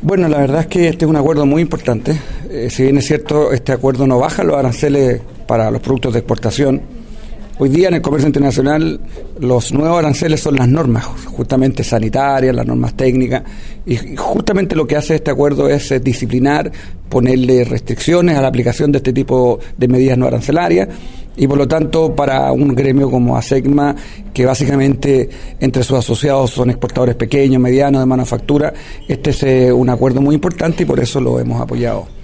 Bueno, la verdad es que este es un acuerdo muy importante. Si bien es cierto, este acuerdo no baja los aranceles para los productos de exportación. Hoy día en el comercio internacional los nuevos aranceles son las normas justamente sanitarias, las normas técnicas, y justamente lo que hace este acuerdo es disciplinar, ponerle restricciones a la aplicación de este tipo de medidas no arancelarias, y por lo tanto para un gremio como ASECMA, que básicamente entre sus asociados son exportadores pequeños, medianos de manufactura, este es un acuerdo muy importante y por eso lo hemos apoyado.